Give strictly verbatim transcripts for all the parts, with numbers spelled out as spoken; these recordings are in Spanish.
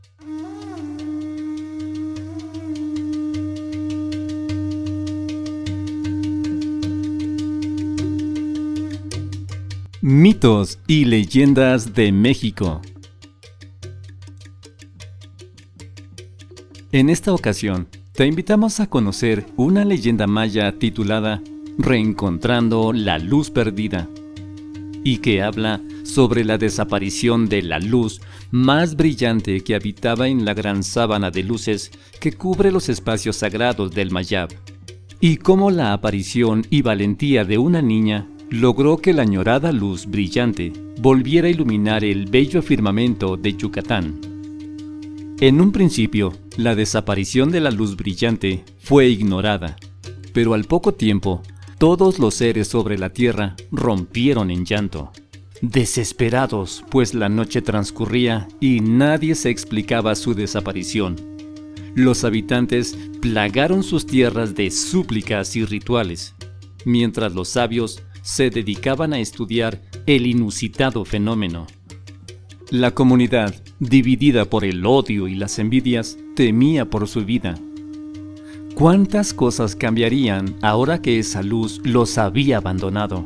Mitos y leyendas de México. En esta ocasión, te invitamos a conocer una leyenda maya titulada Reencontrando la Luz Perdida, y que habla sobre la desaparición de la luz más brillante que habitaba en la gran sábana de luces que cubre los espacios sagrados del Mayab, y cómo la aparición y valentía de una niña logró que la añorada luz brillante volviera a iluminar el bello firmamento de Yucatán. En un principio, la desaparición de la luz brillante fue ignorada, pero al poco tiempo, todos los seres sobre la tierra rompieron en llanto, desesperados, pues la noche transcurría y nadie se explicaba su desaparición. Los habitantes plagaron sus tierras de súplicas y rituales, mientras los sabios se dedicaban a estudiar el inusitado fenómeno. La comunidad, dividida por el odio y las envidias, temía por su vida. ¿Cuántas cosas cambiarían ahora que esa luz los había abandonado?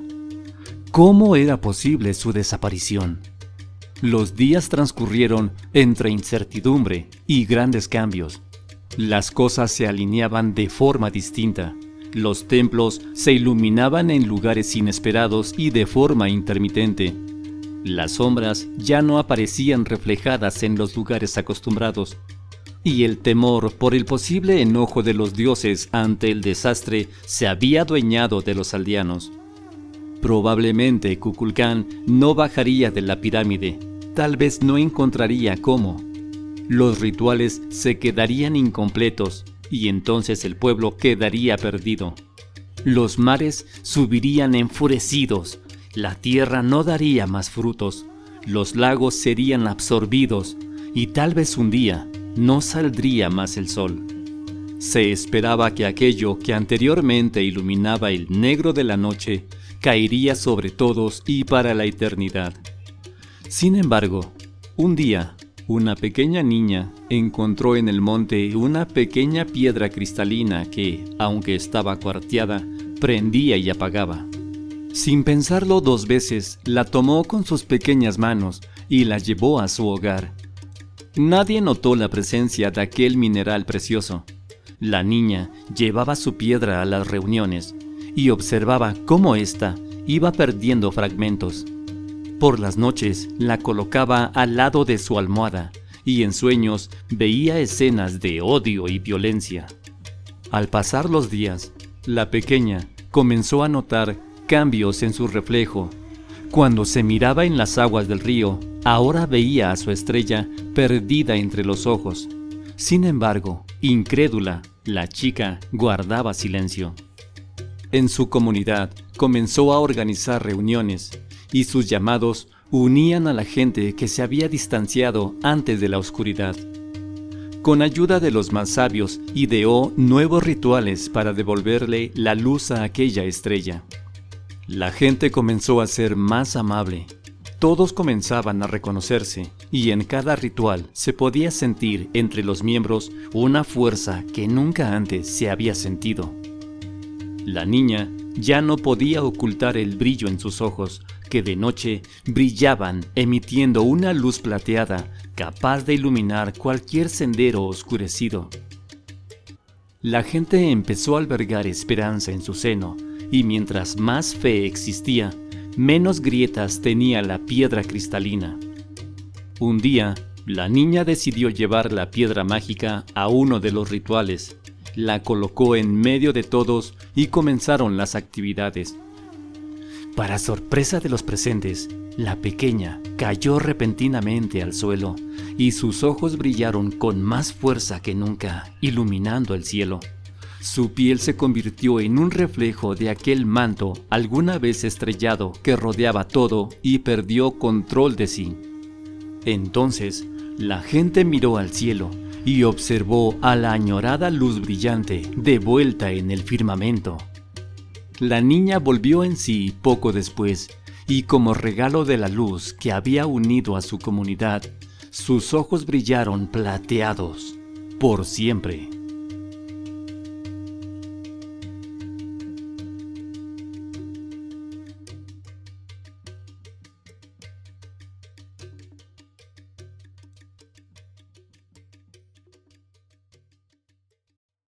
¿Cómo era posible su desaparición? Los días transcurrieron entre incertidumbre y grandes cambios. Las cosas se alineaban de forma distinta. Los templos se iluminaban en lugares inesperados y de forma intermitente. Las sombras ya no aparecían reflejadas en los lugares acostumbrados, y el temor por el posible enojo de los dioses ante el desastre se había adueñado de los aldeanos. Probablemente Kukulcán no bajaría de la pirámide, tal vez no encontraría cómo. Los rituales se quedarían incompletos, y entonces el pueblo quedaría perdido. Los mares subirían enfurecidos, la tierra no daría más frutos, los lagos serían absorbidos, y tal vez un día no saldría más el sol. Se esperaba que aquello que anteriormente iluminaba el negro de la noche caería sobre todos y para la eternidad. Sin embargo, un día, una pequeña niña encontró en el monte una pequeña piedra cristalina que, aunque estaba cuarteada, prendía y apagaba. Sin pensarlo dos veces, la tomó con sus pequeñas manos y la llevó a su hogar. Nadie notó la presencia de aquel mineral precioso. La niña llevaba su piedra a las reuniones y observaba cómo ésta iba perdiendo fragmentos. Por las noches la colocaba al lado de su almohada y en sueños veía escenas de odio y violencia. Al pasar los días, la pequeña comenzó a notar cambios en su reflejo. Cuando se miraba en las aguas del río, ahora veía a su estrella perdida entre los ojos. Sin embargo, incrédula, la chica guardaba silencio. En su comunidad comenzó a organizar reuniones, y sus llamados unían a la gente que se había distanciado antes de la oscuridad. Con ayuda de los más sabios, ideó nuevos rituales para devolverle la luz a aquella estrella. La gente comenzó a ser más amable. Todos comenzaban a reconocerse, y en cada ritual se podía sentir entre los miembros una fuerza que nunca antes se había sentido. La niña ya no podía ocultar el brillo en sus ojos, que de noche brillaban emitiendo una luz plateada capaz de iluminar cualquier sendero oscurecido. La gente empezó a albergar esperanza en su seno, y mientras más fe existía, menos grietas tenía la piedra cristalina. Un día, la niña decidió llevar la piedra mágica a uno de los rituales, la colocó en medio de todos y comenzaron las actividades. Para sorpresa de los presentes, la pequeña cayó repentinamente al suelo y sus ojos brillaron con más fuerza que nunca, iluminando el cielo. Su piel se convirtió en un reflejo de aquel manto alguna vez estrellado que rodeaba todo y perdió control de sí. Entonces, la gente miró al cielo y observó a la añorada luz brillante de vuelta en el firmamento. La niña volvió en sí poco después, y como regalo de la luz que había unido a su comunidad, sus ojos brillaron plateados por siempre.